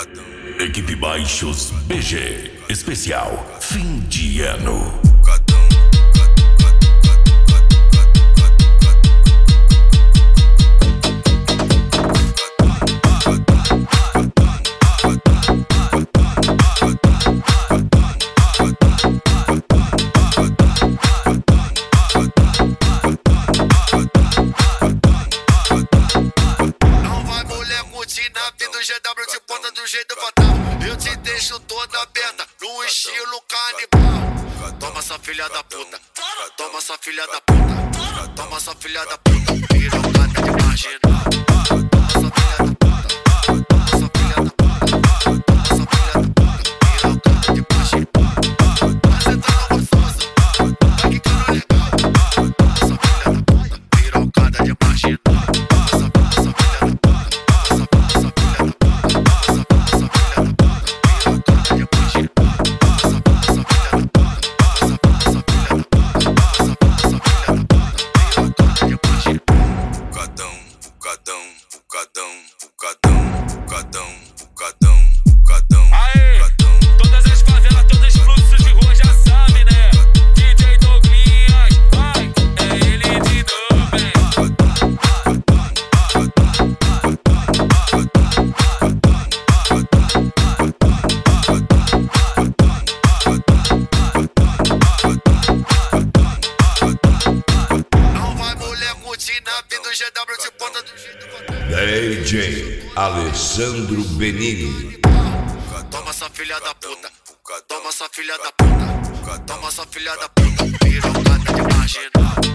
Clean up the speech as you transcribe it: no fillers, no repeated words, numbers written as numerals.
Equipe Baixos BG, especial fim de ano. Do GW de ponta do jeito fatal. Eu te deixo toda aberta no estilo canibal. Toma essa filha da puta, toma essa filha da puta, toma essa filha da puta, pirocada de marginal. Toma essa filha da puta, toma essa filha da puta, toma essa filha da puta, pirocada de marginal. Vai sentando gostoso, vai quicando legal. Toma essa filha da puta, pirocada de marginal. Aê, todas as favelas, todos os fluxos de rua já sabem, né? DJ Douglinhas, vai, é ele de Dublin. Não vai mulher curtir na vida do GW de ponta do jeito fatal. DJ Alessandro Benini. Toma essa filha da puta, toma essa filha da puta, toma essa filha da puta, pirocada de marginal.